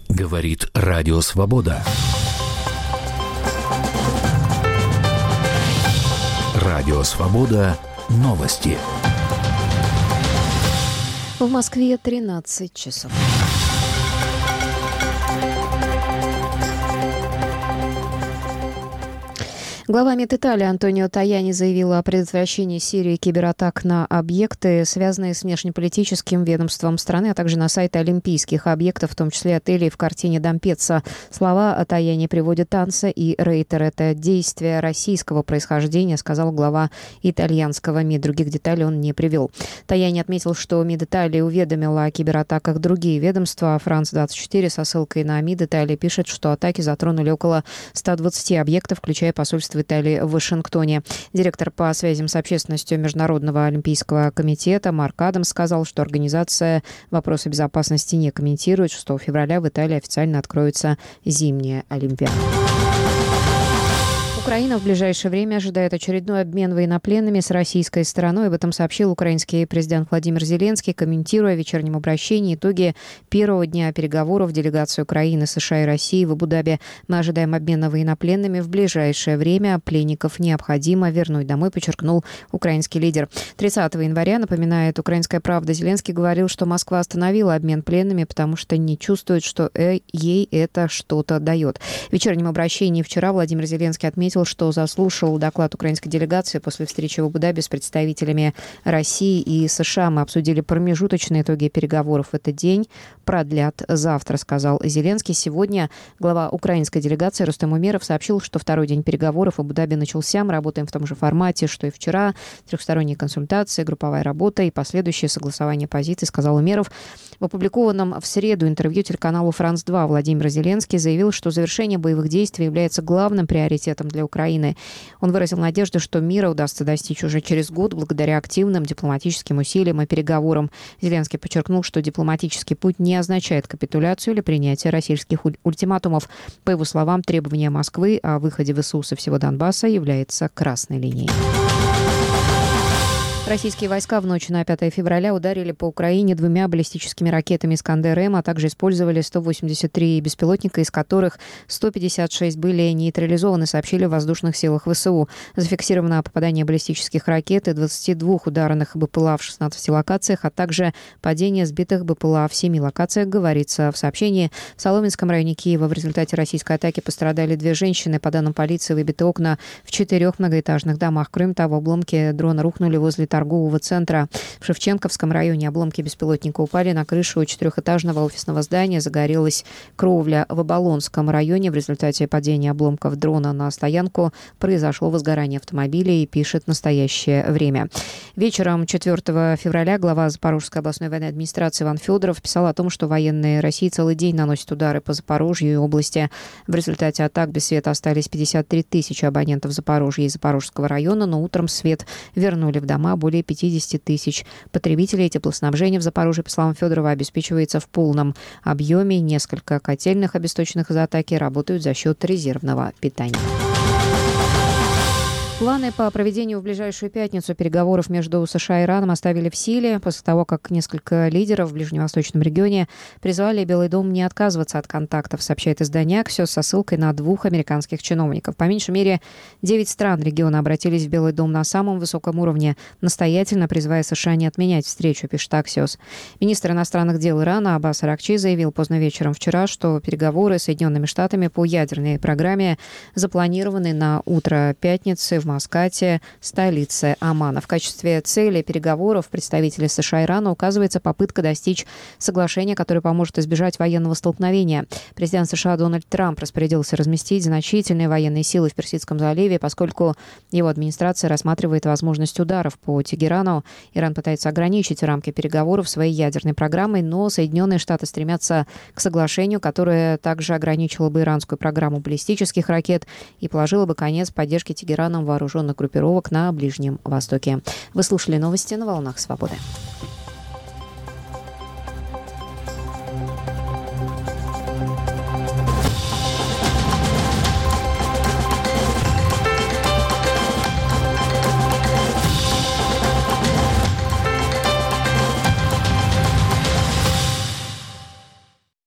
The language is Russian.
Говорит Радио Свобода. Радио Свобода. Новости. В Москве 13 часов. Глава МИД Италии Антонио Таяни заявил о предотвращении Сирии кибератак на объекты, связанные с внешнеполитическим ведомством страны, а также на сайты олимпийских объектов, в том числе отелей в картине Дампеццо. Слова о Таяни приводят Анса и Рейтер. Это действие российского происхождения, сказал глава итальянского МИД. Других деталей он не привел. Таяни отметил, что МИД Италии уведомила о кибератаках другие ведомства. Франс-24 со ссылкой на МИД Италии пишет, что атаки затронули около 120 объектов, включая посольство Италии в Вашингтоне. Директор по связям с общественностью Международного олимпийского комитета Марк Адамс сказал, что организация вопросы безопасности не комментирует. 6 февраля в Италии официально откроется зимняя Олимпиада. Украина в ближайшее время ожидает очередной обмен военнопленными с российской стороной. Об этом сообщил украинский президент Владимир Зеленский, комментируя в вечернем обращении итоги первого дня переговоров делегации Украины, США и России в Абу-Даби. Мы ожидаем обмена военнопленными в ближайшее время. Пленников необходимо вернуть домой, подчеркнул украинский лидер. 30 января, напоминает «Украинская правда», Зеленский говорил, что Москва остановила обмен пленными, потому что не чувствует, что ей это что-то дает. В вечернем обращении вчера Владимир Зеленский отметил, что заслушал доклад украинской делегации после встречи в Абу-Даби с представителями России и США. Мы обсудили промежуточные итоги переговоров в этот день. Продлят завтра, сказал Зеленский. Сегодня глава украинской делегации Рустем Умеров сообщил, что второй день переговоров в Абу-Даби начался. Мы работаем в том же формате, что и вчера. Трехсторонние консультации, групповая работа и последующее согласование позиций, сказал Умеров. В опубликованном в среду интервью телеканалу «Франс-2» Владимир Зеленский заявил, что завершение боевых действий является главным приоритетом для Украины. Он выразил надежду, что мира удастся достичь уже через год благодаря активным дипломатическим усилиям и переговорам. Зеленский подчеркнул, что дипломатический путь не означает капитуляцию или принятие российских ультиматумов. По его словам, требование Москвы о выходе ВСУ со всего Донбасса является красной линией. Российские войска в ночь на 5 февраля ударили по Украине 2 баллистическими ракетами «Искандер-М», а также использовали 183 беспилотника, из которых 156 были нейтрализованы, сообщили в воздушных силах ВСУ. Зафиксировано попадание баллистических ракет и 22 ударных БПЛА в 16 локациях, а также падение сбитых БПЛА в 7 локациях, говорится в сообщении. В Соломенском районе Киева в результате российской атаки пострадали 2 женщины. По данным полиции, выбиты окна в 4 многоэтажных домах. Кроме того, обломки дрона рухнули возле торгового центра. В Шевченковском районе обломки беспилотника упали на крышу 4-этажного офисного здания. Загорелась кровля. В Оболонском районе в результате падения обломков дрона на стоянку произошло возгорание автомобилей, пишет «Настоящее время». Вечером 4 февраля глава Запорожской областной военной администрации Иван Федоров писал о том, что военные России целый день наносят удары по Запорожью и области. В результате атак без света остались 53 тысячи абонентов Запорожья и Запорожского района, но утром свет вернули в дома более 50 тысяч потребителей. Теплоснабжение в Запорожье, по словам Федорова, обеспечивается в полном объеме. Несколько котельных, обесточенных из-за атаки, работают за счет резервного питания. Планы по проведению в ближайшую пятницу переговоров между США и Ираном оставили в силе после того, как несколько лидеров в ближневосточном регионе призвали Белый дом не отказываться от контактов, сообщает издание Axios со ссылкой на 2 американских чиновников. По меньшей мере 9 стран региона обратились в Белый дом на самом высоком уровне, настоятельно призывая США не отменять встречу, пишет Axios. Министр иностранных дел Ирана Аббас Аракчи заявил поздно вечером вчера, что переговоры с Соединенными Штатами по ядерной программе запланированы на утро пятницы в Маскате, столице Омана. В качестве цели переговоров представителей США и Ирана указывается попытка достичь соглашения, которое поможет избежать военного столкновения. Президент США Дональд Трамп распорядился разместить значительные военные силы в Персидском заливе, поскольку его администрация рассматривает возможность ударов по Тегерану. Иран пытается ограничить рамки переговоров своей ядерной программой, но Соединенные Штаты стремятся к соглашению, которое также ограничило бы иранскую программу баллистических ракет и положило бы конец поддержке Тегераном вооруженных группировок на Ближнем Востоке. Вы слушали новости на «Волнах Свободы».